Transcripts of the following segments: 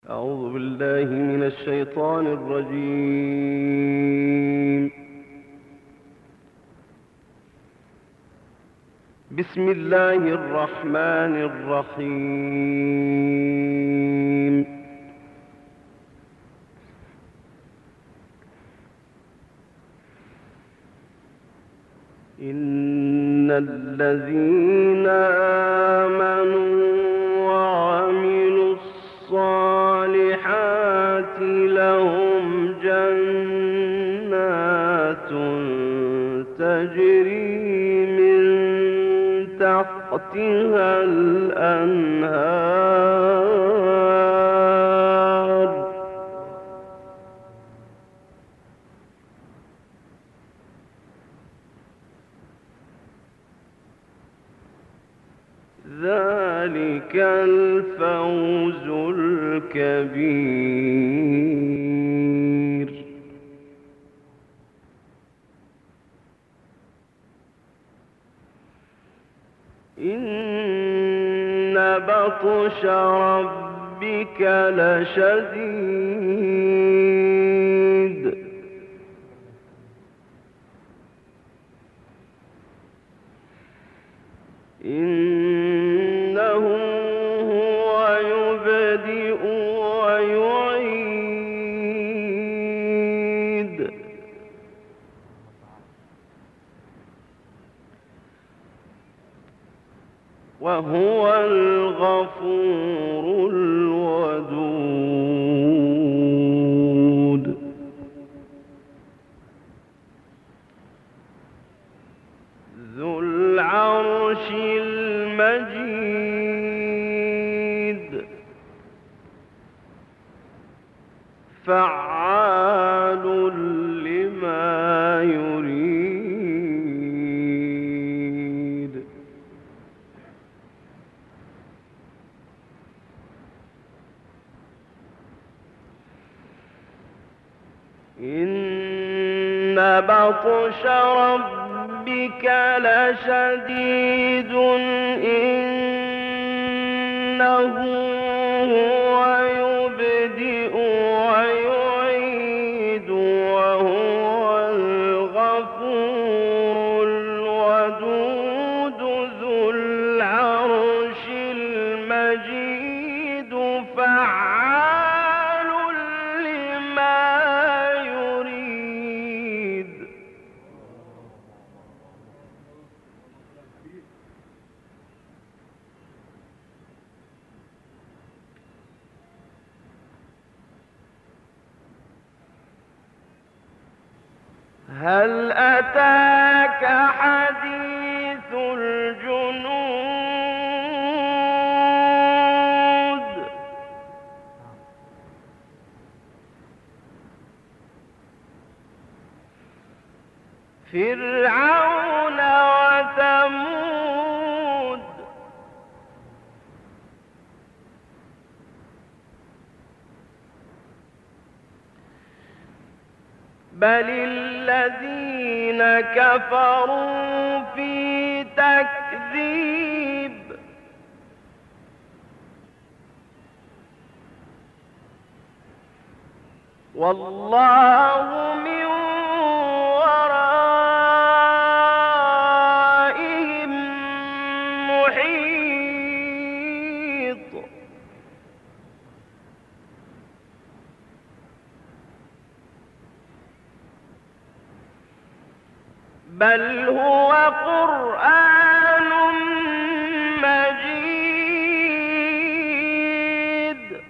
أعوذ بالله من الشيطان الرجيم. بسم الله الرحمن الرحيم. إن الذين آمنوا وعملوا الصالحات لهم جنات تجري من تحتها الأنهار ذلك الفوز الكبير. إن بطش ربك لشديد. إنه هو يبدئ ويعيد. وهو الغفور الودود. ذو العرش المجيد. فعال لما يريد. إن بطش ربك لشديد. إنه هو يبدئ ويعيد. وهو الغفور الودود. ذو العرش المجيد. فعال لما يريد. هل أتاك حديث الجنود؟ فرعون وثمود. بل الذين كفروا في تكذيب. والله من ورائهم محيط. بل هو قرآن مجيد.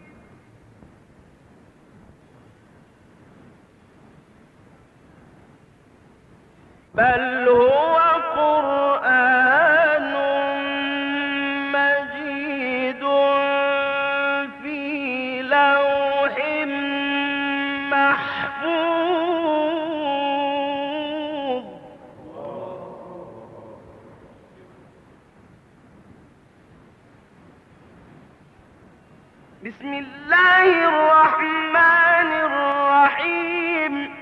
بل هو قرآن مجيد في لوح محفوظ. بسم الله الرحمن الرحيم.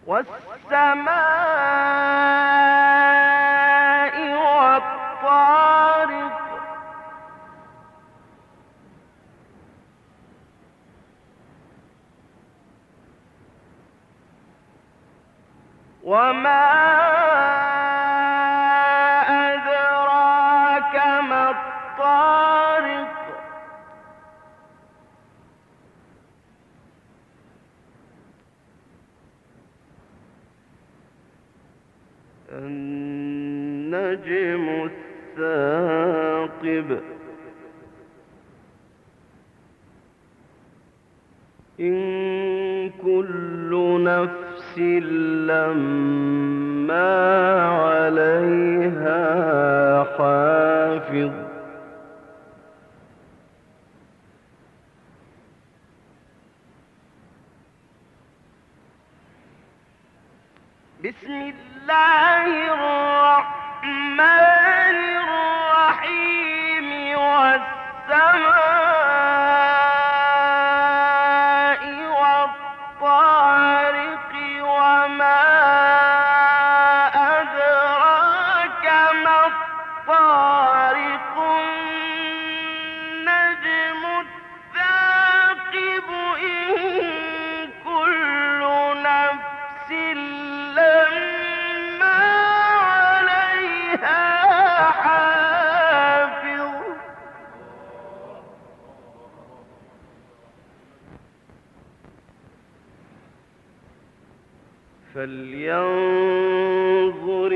والسماء والطارق وما أدراك ما الطارق النجم الثاقب إن كل نفس لما عليها حافظ بسم الله الرحمن الرحيم والسماء والطارق وما أدراك ما الطارق النجم الثاقب إن كل نفس لما عليها حافظ فلينظر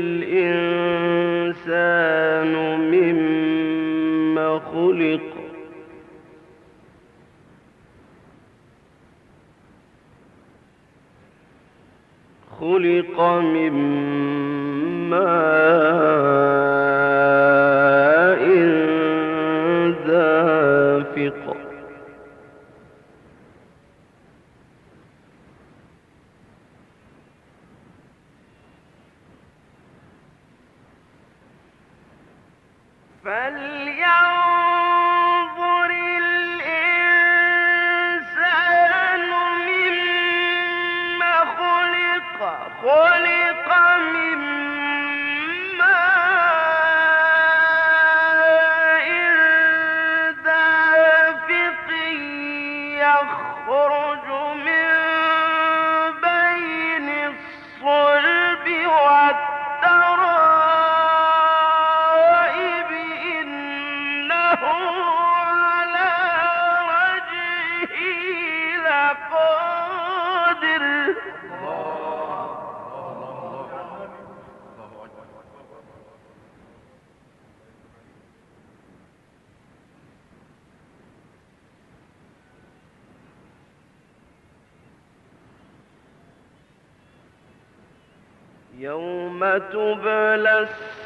الإنسان مما خلق خلق من ماء دافق فلينظر الإنسان مما خلق خلق من ماء دافق يخرج من بين الصلب والترائب إنه على وجهه لقادر يوم تبلى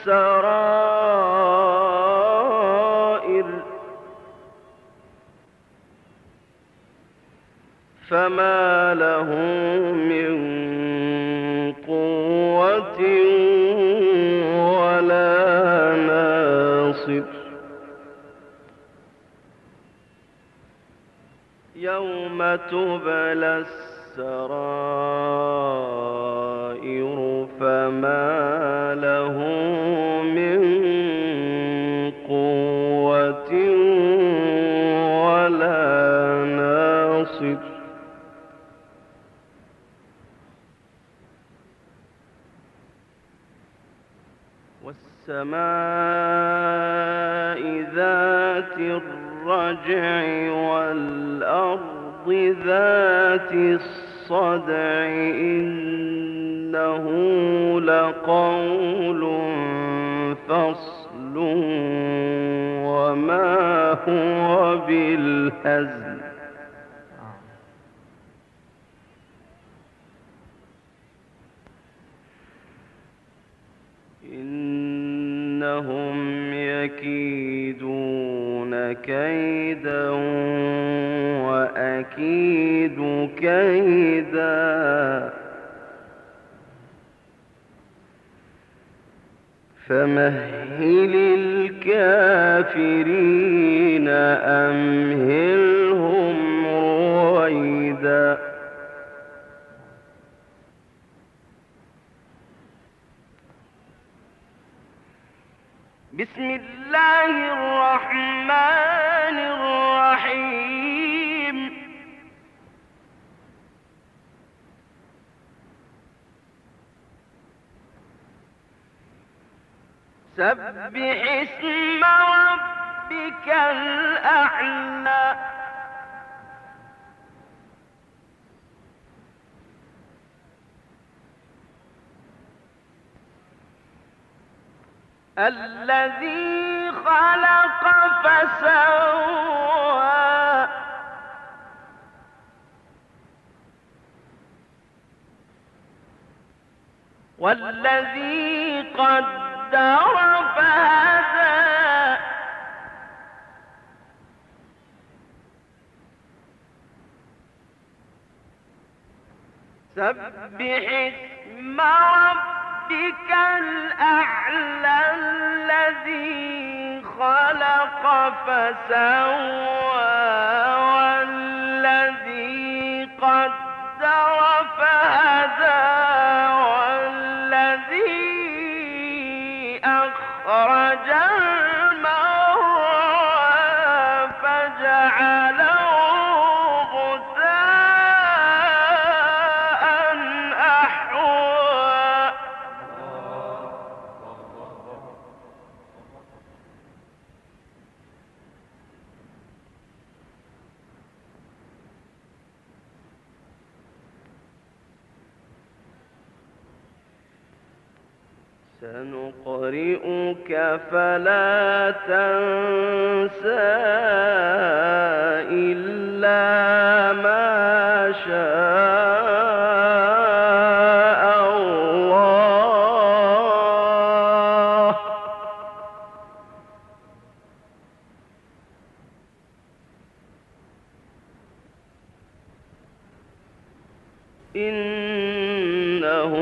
السرائر فما له من قوة ولا ناصر يوم تبلى السرائر فما له من قوة ولا ناصر والسماء ذات الرجع والأرض ذات الصدع إنه لقول فصل وما هو بالهزل إنهم يكيدون كيدا وأكيد كيدا فمهل الكافرين أمهلهم رويدا بسم الله الرحمن الرحيم سبح اسم ربك الأعلى الذي خلق فسوى والذي قدر فهدى سبح اسم ربك الأعلى الذي خلق فسوى والذي قدر فهدى والذي أخرج المرعى فجعله غثاء أحوى سنقرئك فلا تنسى إلا ما شاء الله إنه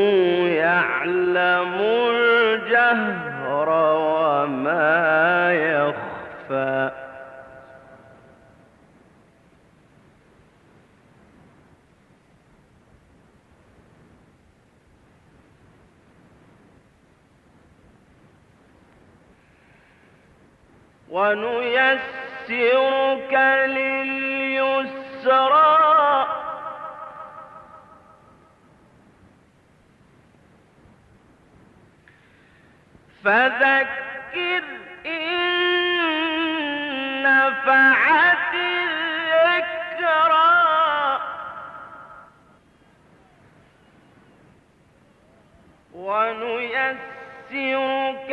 يعلم الجهر وما يخفى ونيسرك لليسرى فذكر إن نفعت الذكرى ونيسرك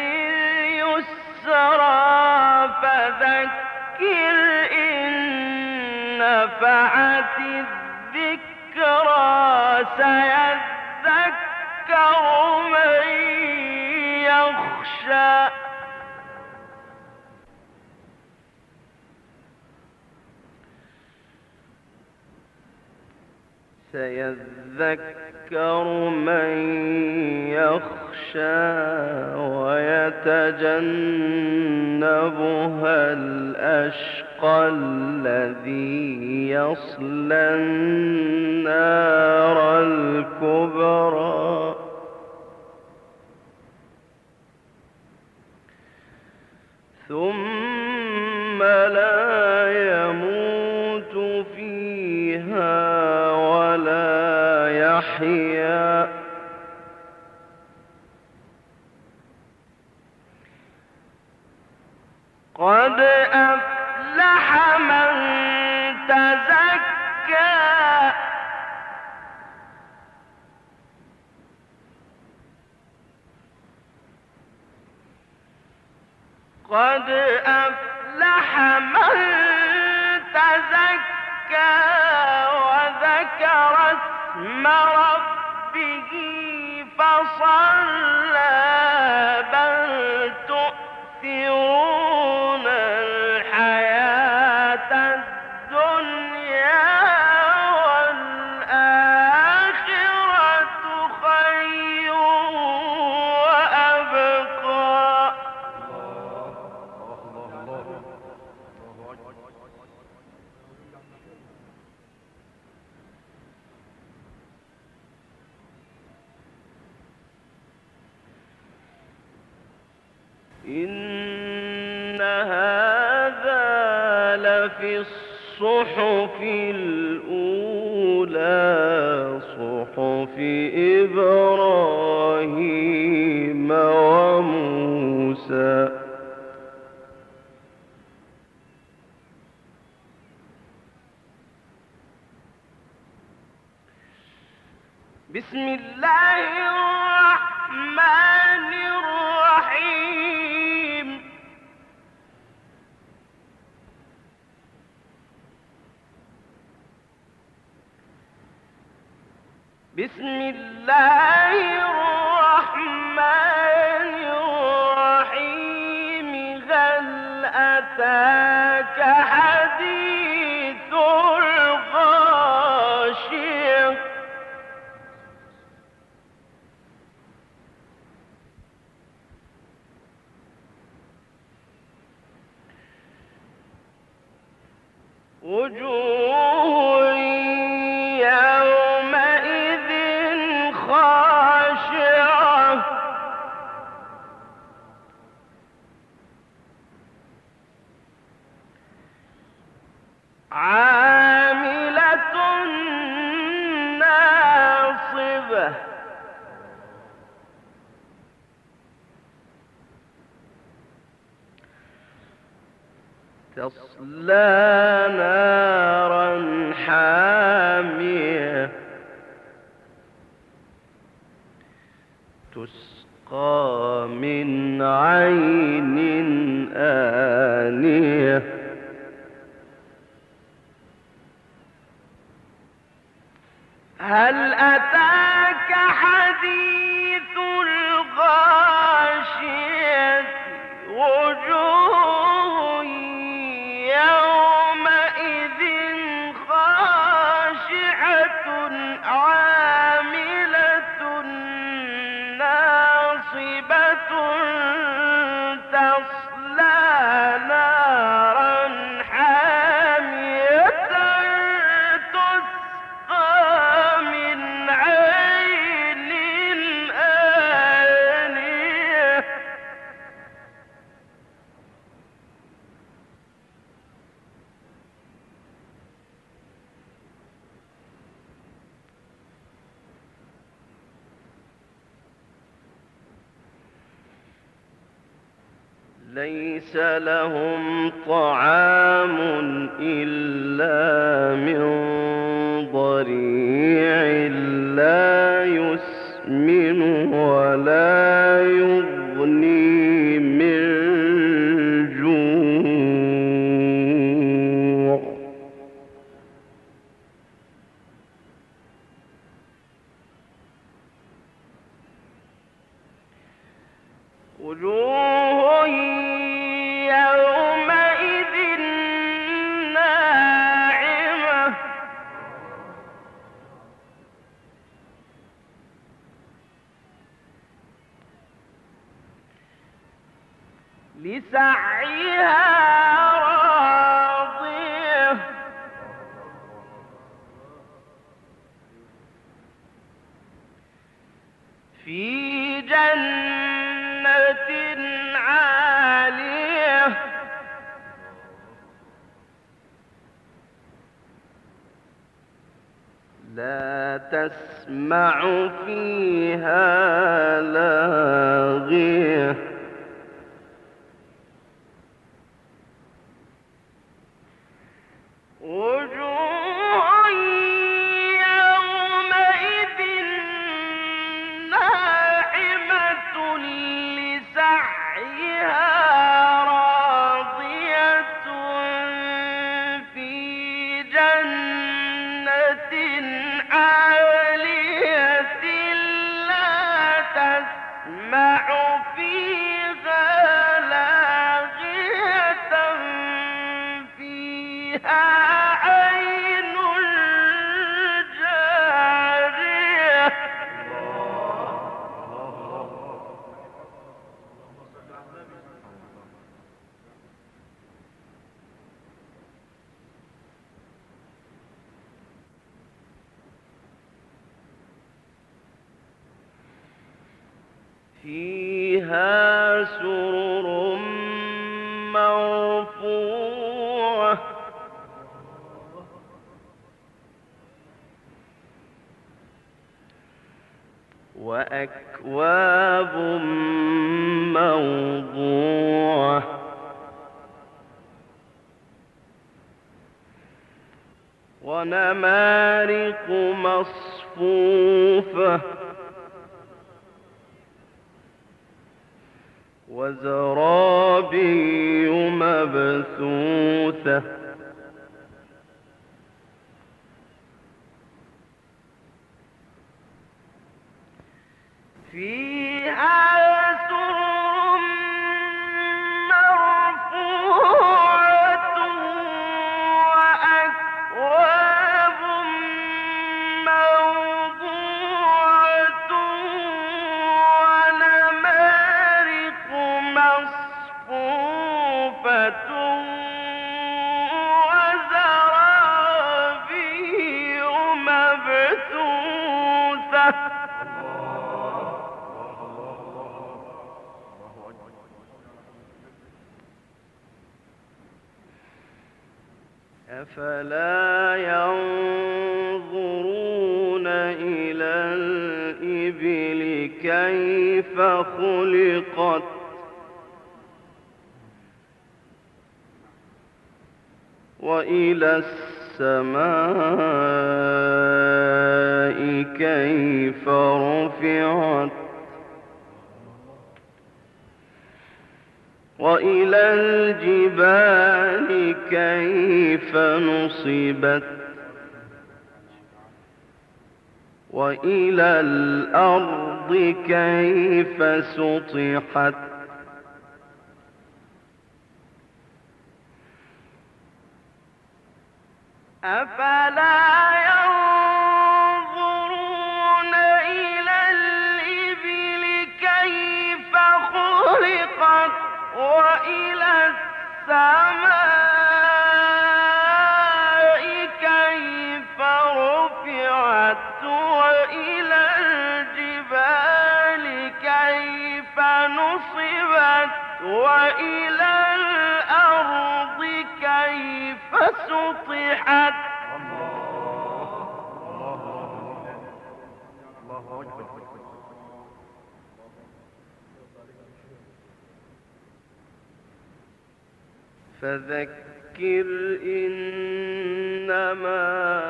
لليسرى فذكر إن نفعت الذكرى سيذكر من يخشى سيذكر من يخشى ويتجنبها الأشقى الذي يصلى النار الكبرى ثم لا يموت فيها ولا يحيا قد أفلح من تزكى قد أفلح من تزكى وذكر اسم ربه فصلى بل تؤثرون الحياة الدنيا والآخرة خير وأبقى إن هذا لفي الصحف الأولى صحف إبراهيم وموسى. بسم الله الرحمن الرحيم. بسم الله الرحمن الرحيم. هل أتاك حديث الغاشية. وجوه يومئذ خاشعة عاملة ناصبة تصلى نارا حامية تسقى من عين آنية هل أتاك حديث الغاشية. وجوه يومئذ خاشعة عاملة ناصبة تصلى نارا حامية تسقى من عين آنية ليس لهم طعام إلا من ضريع لا يسمن ولا يغني من جوع. وجوه يومئذ ناعمة لسعيها راضية في جنة عالية لا تسمع فيها لاغية وجوه يومئذ ناعمة لسعيها راضية في جنة عالية لا تسمع فيها لاغية فيها عين جارية فيها سرر وأكواب موضوعة ونمارق مصفوفة وزرابي مبثوثة فيها سرر مرفوعة وأكواب موضوعة ونمارق مصفوفة وزرابي مبثوثة أفلا ينظرون إلى الإبل كيف خلقت وإلى السماء كيف رفعت وإلى الجبال كيف نصبت وإلى الأرض كيف سطحت أفلا ينظرون إلى الإبل كيف خلقت وإلى السماء كيف رفعت وإلى الجبال كيف نصبت وإلى الأرض كيف سطحت فذكر إنما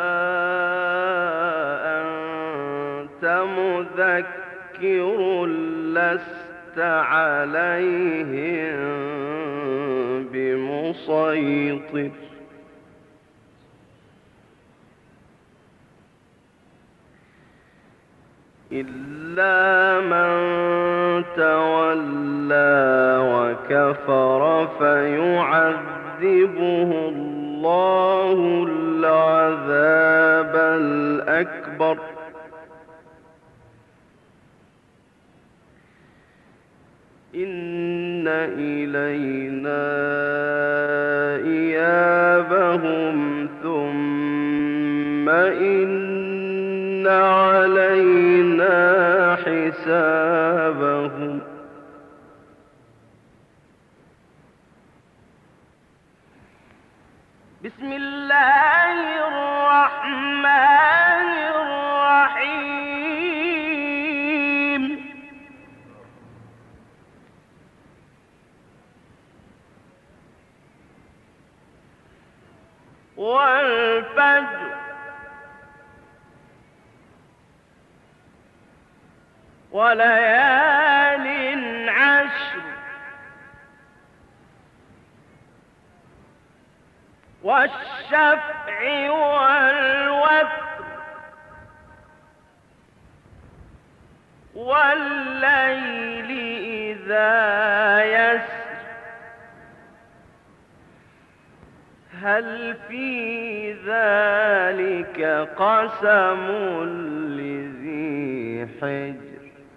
أنت مذكر لست عليهم بمسيطر إلا من تولى وكفر فيعذبه الله العذاب الأكبر إن إلينا إيابهم ثم إن علينا حسابهم بسم الله الرحمن الرحيم والفجر وليال عشر والشفع والوتر والليل إذا يسر هل في ذلك قسم لذي حجر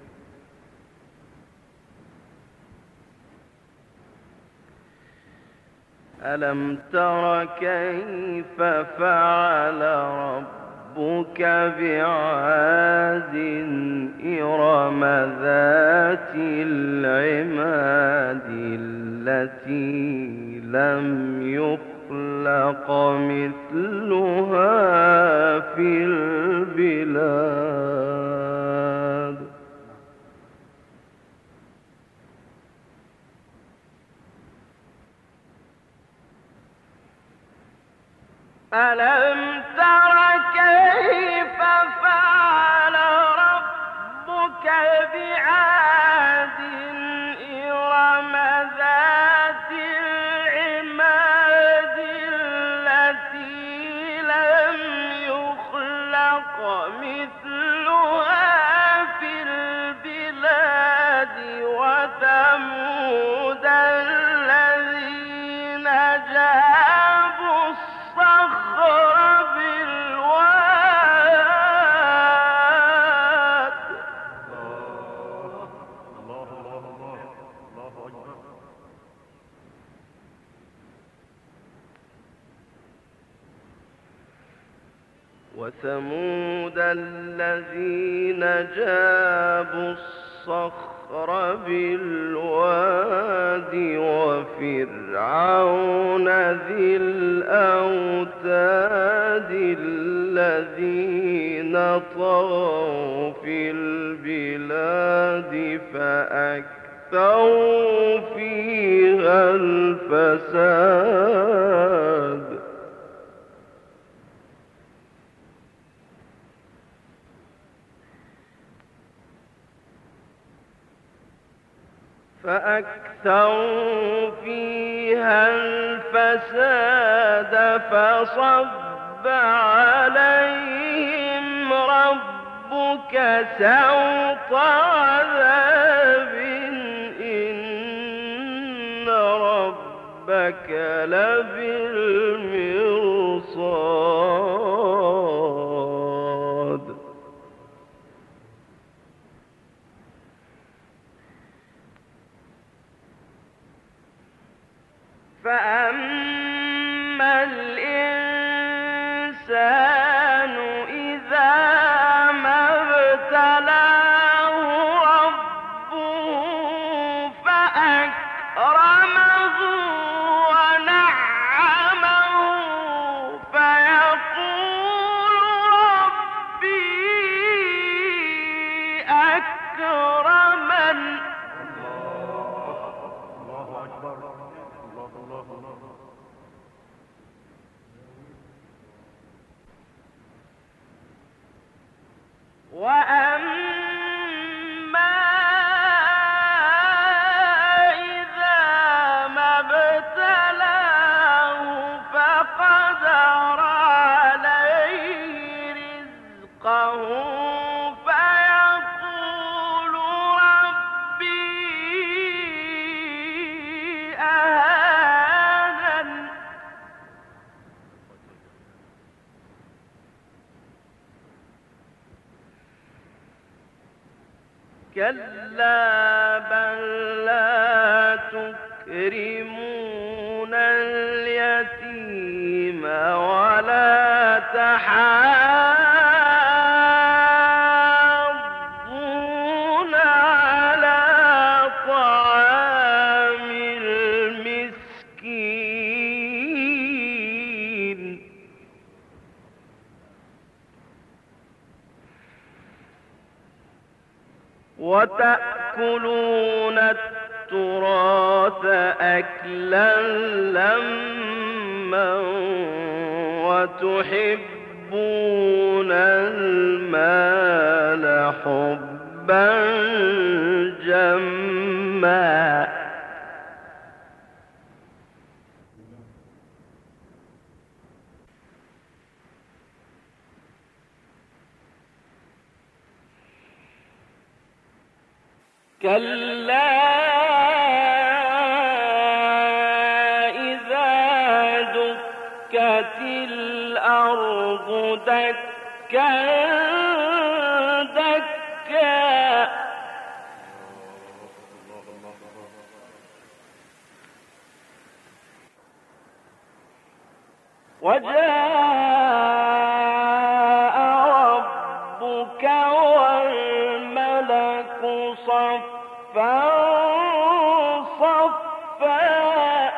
ألم تر كيف فعل ربك بعاد إرم ذات العماد التي لم يخلق مثلها في البلاد مثلها في البلاد وثمود الذين جابوا الصخر بالواد وثمود الذين جابوا الصخر بالواد وفرعون ذي الأوتاد الذين طغوا في البلاد فأكثروا فيها الفساد فصب عليهم ربك سوط عذاب إن ربك لبالمرصاد فأما الإنسان إذا ما ابتلاه ربه فأكرمه ونعمه فيقول ربي أكرمن وأما إذا ما ابتلاه فقدر عليه رزقه فيقول ربي أهانن كلا بل لا تكرمون اليتيم ولا تحاضون على طعام المسكين وتأكلون التراث أكلا لما وتحبون المال حبا جما كلا إذا دكت الأرض دكا دكا وجاء ربك والملك صفا صفا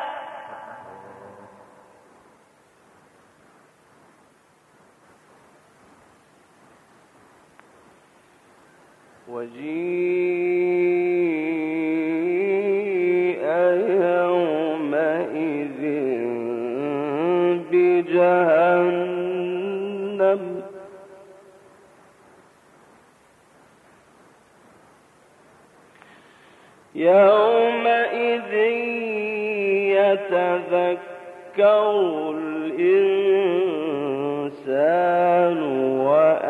وجيء يومئذ بجهنم يومئذ يتذكر الإنسان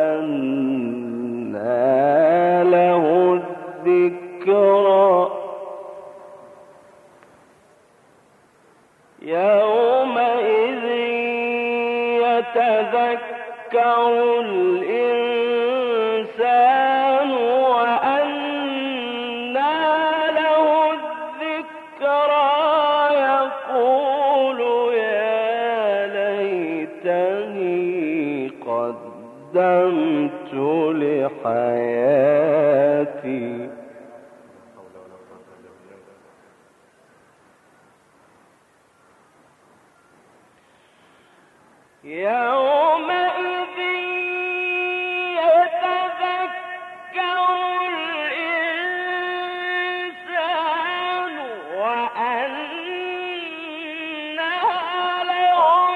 قدمت لحياتي يومئذ يتذكر الإنسان وأنى له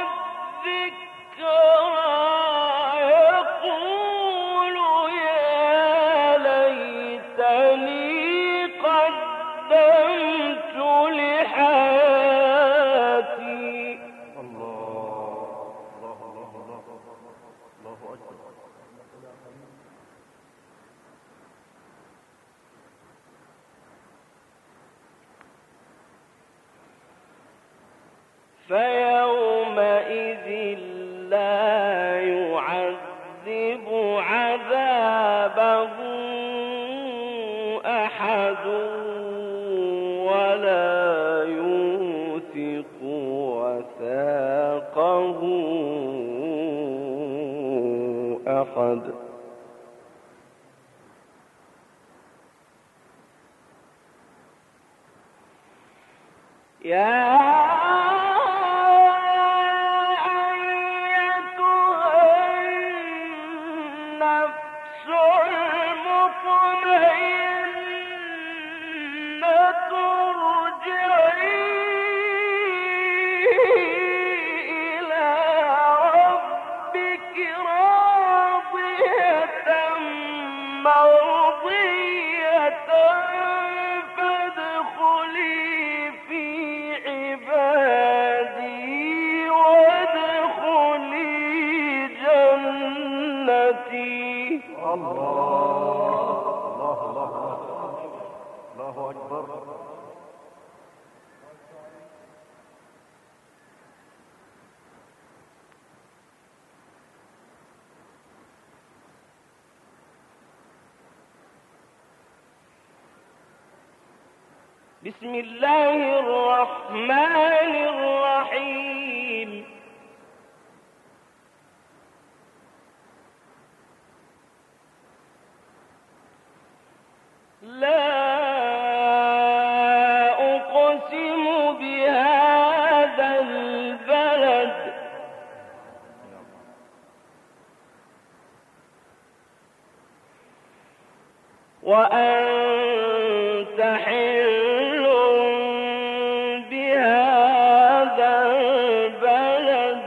الذكرى يقول يا ليتني قدمت لحياتي. فيومئذ لا يعذب عذابه أحد ولا يوثق وثاقه أحد. يا بسم الله الرحمن الرحيم. لا أقسم بهذا البلد وأنت حل بهذا البلد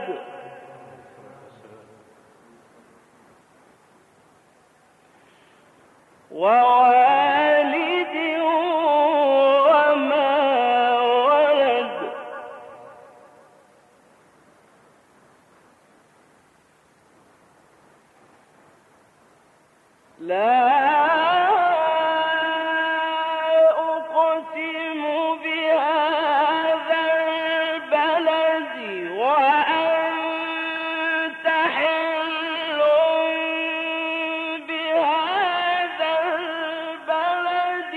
ووالد وما ولد. لا أقسم بهذا البلد وأنت حل بهذا البلد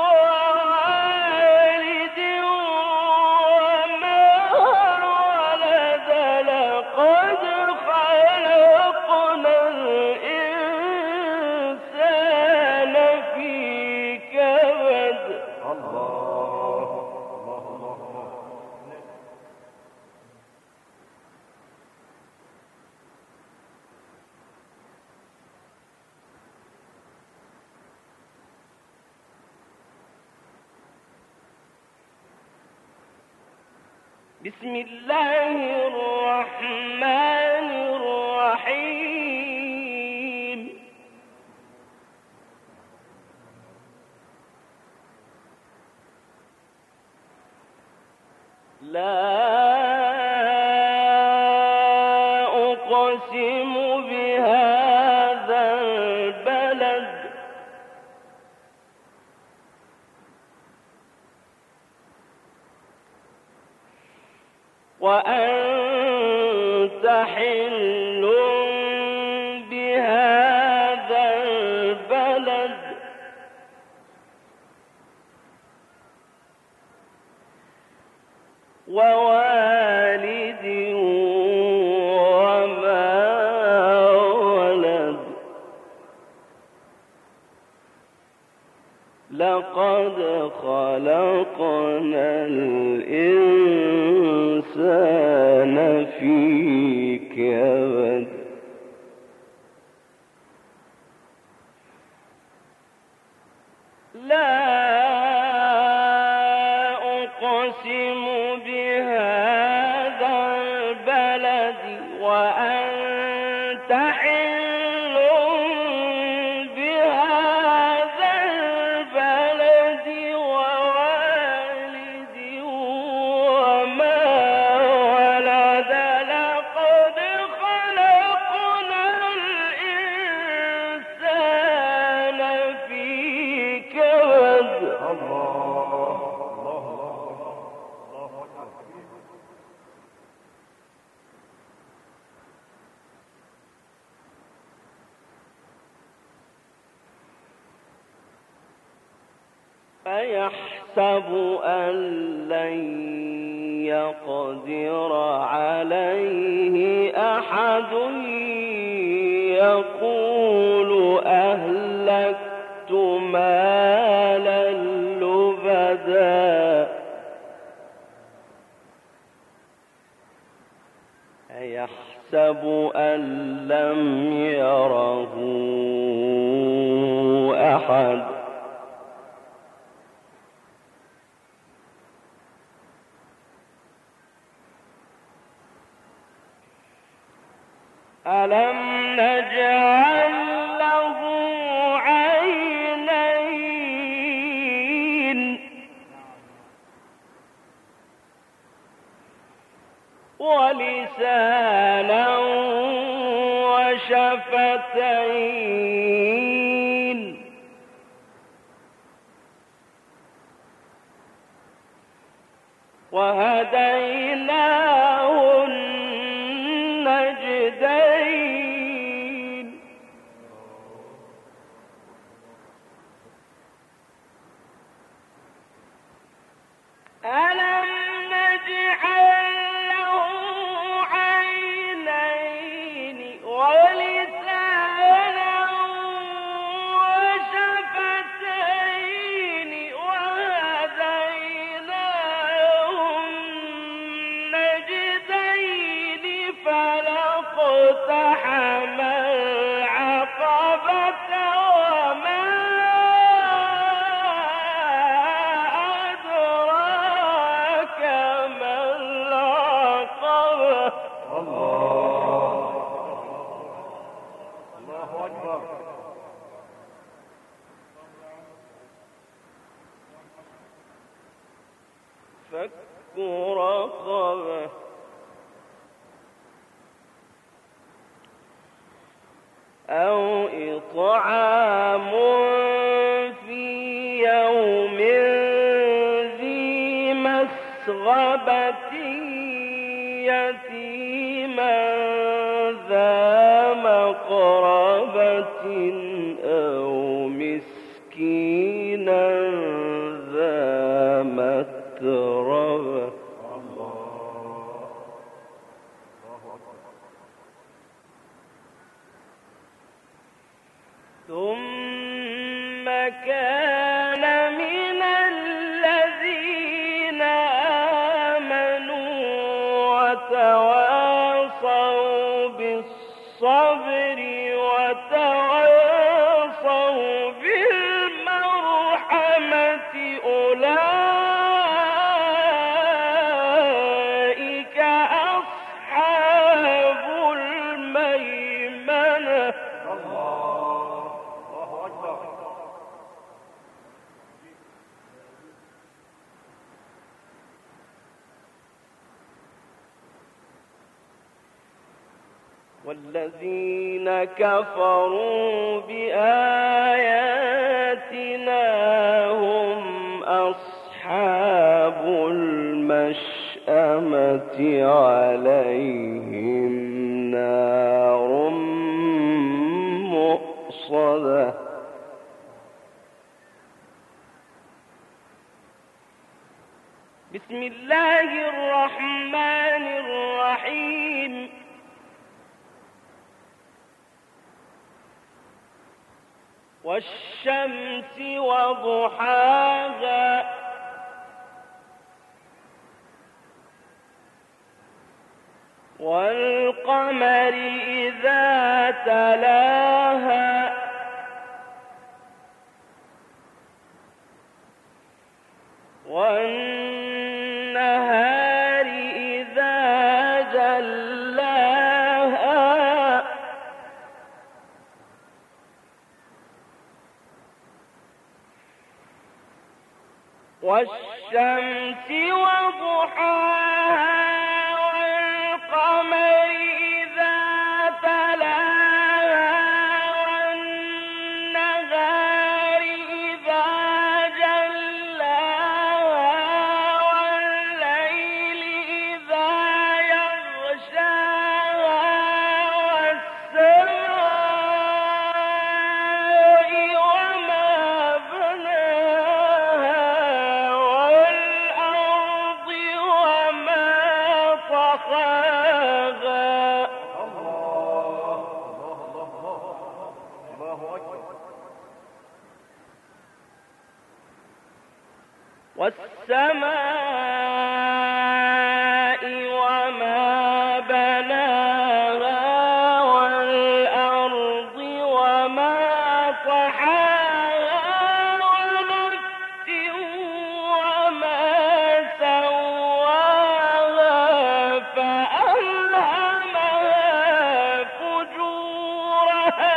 ووالد وما ولد. لقد خلقنا الإنسان في كبد. بسم الله الرحمن الرحيم. لا أقسم بهذا البلد وأنت حل بهذا البلد ووالد وما ولد. لقد خلقنا الإنسان في كبد لا أقسم بهذا البلد وأنت حل بهذا البلد ووالد وما ولد لقد خلقنا الإنسان في كبد أيحسب أن لن يقدر عليه أحد يقول أهلكت مالا لبدا أيحسب أن لم يره أحد ألم نجعل له عينين ولسانا وشفتين وهديناه النجدين ألم نجعل له عينين ولسانا وشفتين وهديناه النجدين فلاقتحم العقبة وما أدراك ما العقبة الله أكبر فك رقبة أو إطعام في يوم ذي مسغبة يتيما ذا مقربة أو مسكينا ذا متربة ثم كان من الذين آمنوا وتواصوا بالصبر وتواصوا بالمرحمة أولئك أصحاب الميمنة والذين كفروا بآياتنا هم أصحاب المشأمة عليهم نار مؤصدة بسم الله الرحمن الرحيم والشمس وضحاها والقمر إذا تلاها والنهار إذا جلاها والشمس وضحاها والقمر إذا تلاها والنهار إذا جلاها والليل إذا يغشاها والسماء وما بناها والأرض وما طحاها والسماء وما بناها والأرض وما طحاها ونفس وما سواها فألهمها فجورها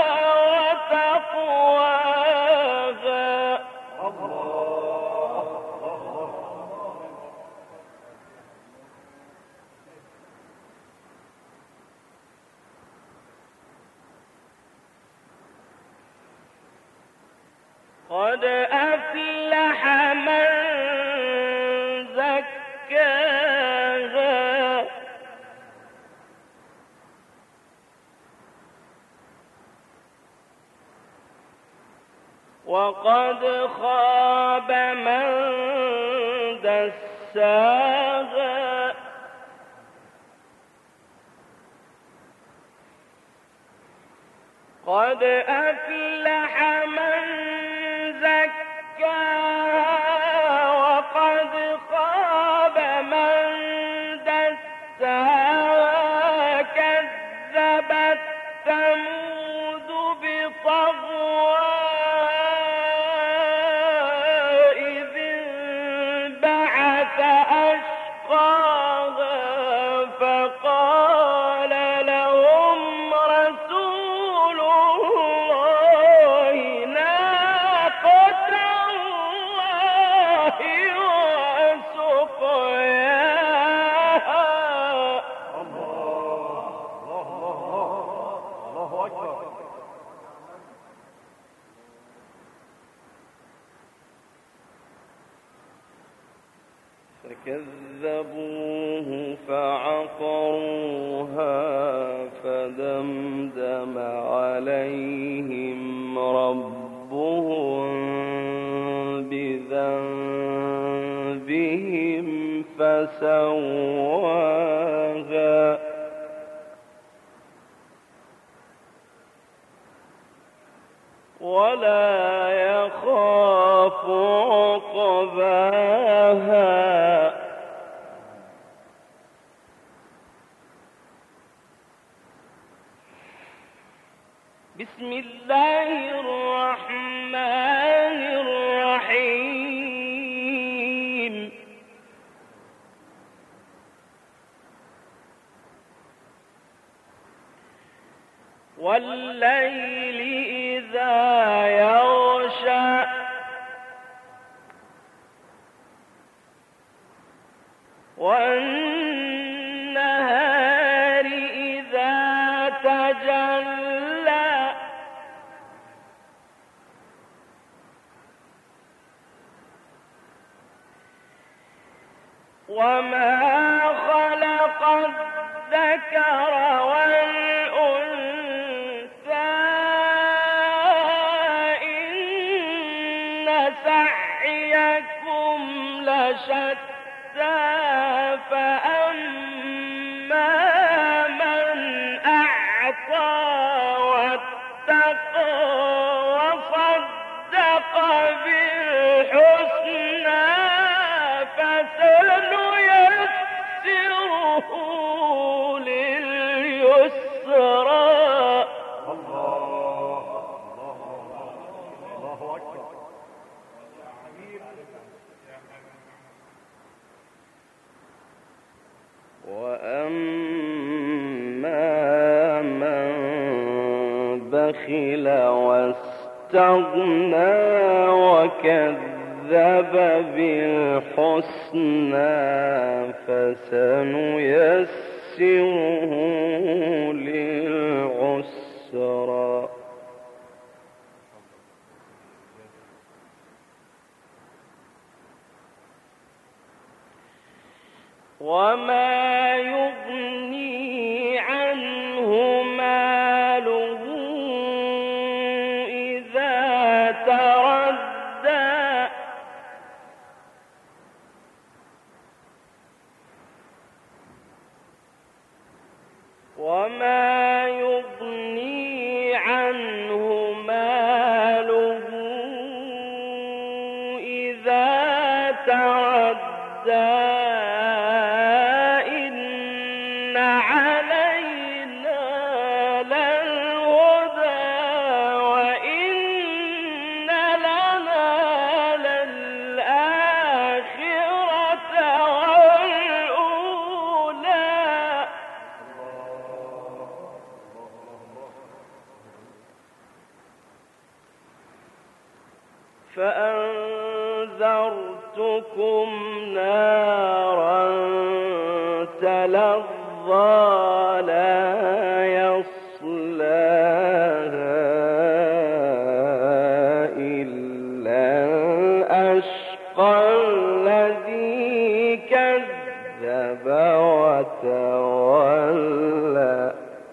وتقواها قد أفلح من زكاها وقد خاب من دساها قد أفلح من زكاها وقد خاب من دساها كذبت ثمود بطغواها إذ انبعث أشقاها فقال لهم رسول الله ناقة الله وسقياها الله أكبر. فكذبوه فعقروها فدمدم عليهم ربهم بذنبهم فسواها ولا يخاف عقباها بسم الله الرحمن الرحيم والليل إذا يغشى والنهار إذا تجلى وما خلق الذكر والأنثى إن سعيكم لشتى فأما من أعطى واتقى بخل واستغنى وكذب بالحسنى فسنيسره للعسرى وما يغني عنه ماله إذا تردى وما يغني عنه ماله إذا تردى فأنذرتكم نارا تلظى لا يصلاها إلا الأشقى الذي كذب وتولى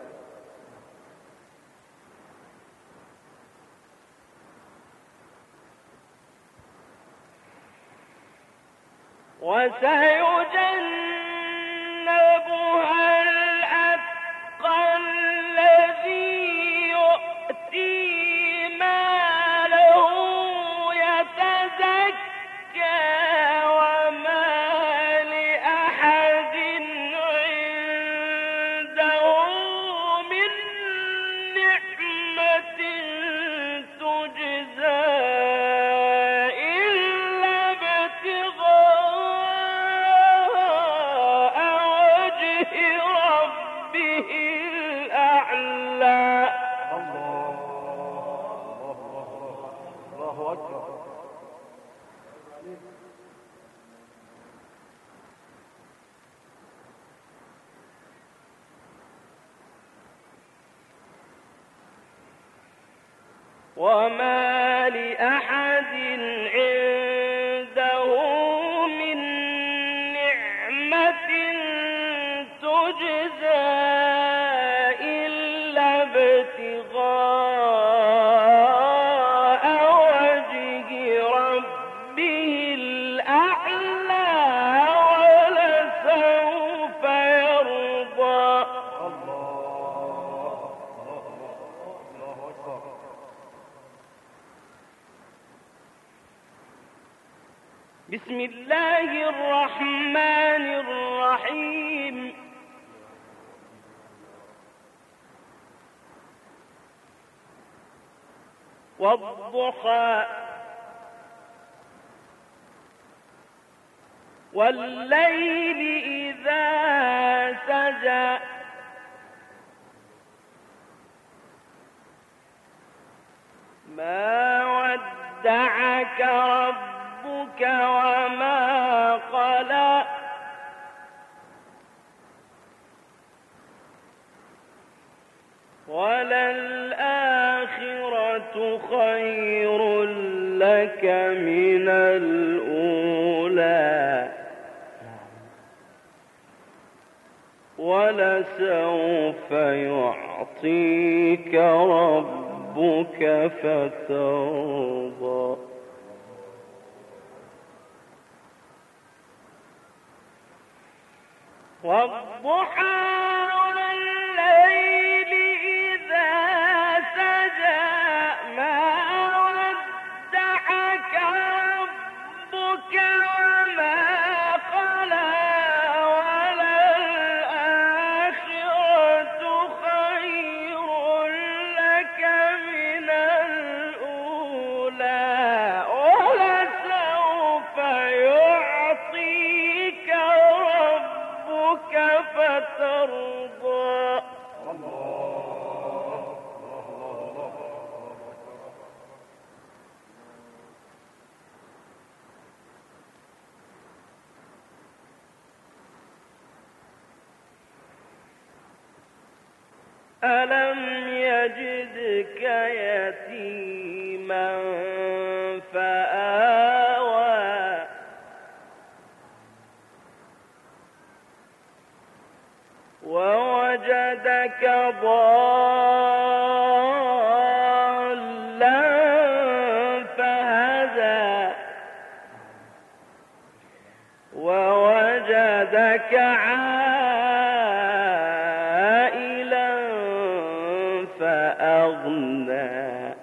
وسيجنبها الأتقى الذي يؤتي ماله يتزكى وما لأحد عنده من نعمة تجزى وما لأحد عنده من نعمة تجزى إلا ابتغاء وجه ربه الأعلى ولسوف يرضى. بسم الله الرحمن الرحيم والضحى والليل إذا سجى ما ودعك ربك وما قلى وللآخرة خير لك من الأولى ولسوف يعطيك ربك فترضى. والضحى والليل إذا سجى ما ودعك ربك وما قلى وللآخرة خير لك من الأولى ولسوف يعطيك ربك فترضى. ألم يجدك يتيما فآوى ووجدك ضالا فهدى ووجدك عائلا فأغنى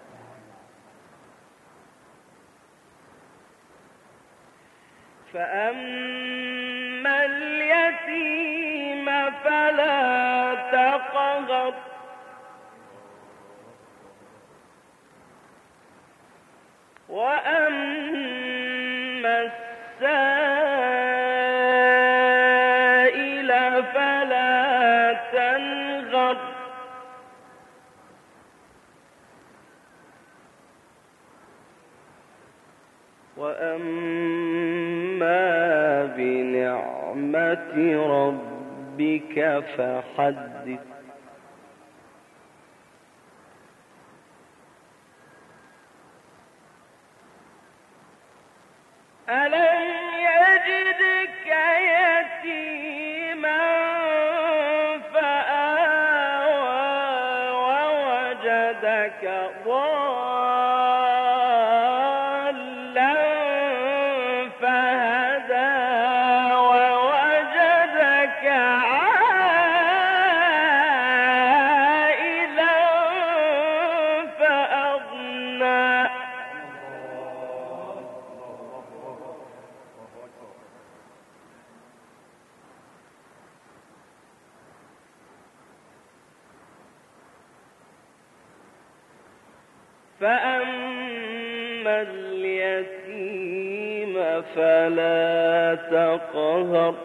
فأما اليتيم فلا تقهر وأما السائل فلا تنهر وأما بنعمة ربك فحدث ألم يجدك يتيما فآوى ووجدك ضالا فهدى ووجدك عائلا فأغنى فأما اليتيم فلا تقهر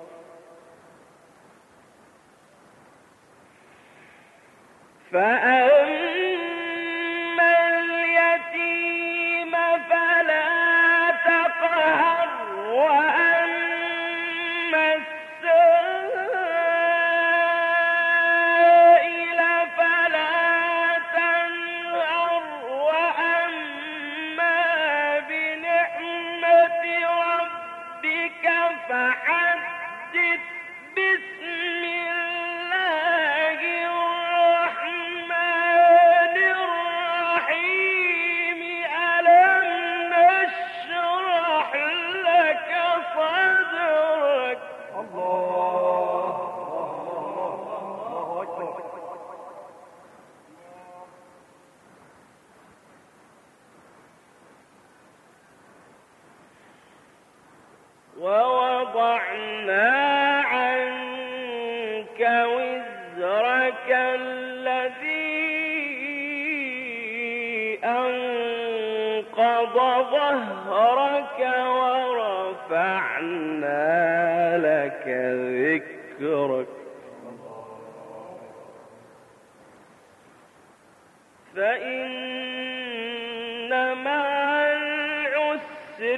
فأما اليتيم فلا تقهر وأما السائل فلا تنهر وأما بنعمة ربك فحدث بسم الله الرحمن الرحيم ألم نشرح لك صدرك الله أكبر. ووضعنا عنك وزرك الذي أنقض ظهرك ورفعنا لك ذكرك فإن مع العسر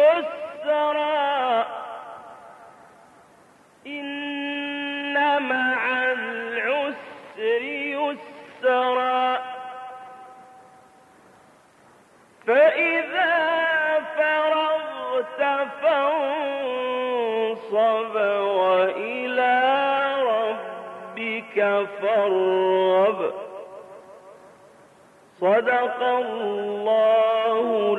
يسرا إن مع العسر يسرا فإذا فرغت فانصب وإلى ربك فارغب صدق الله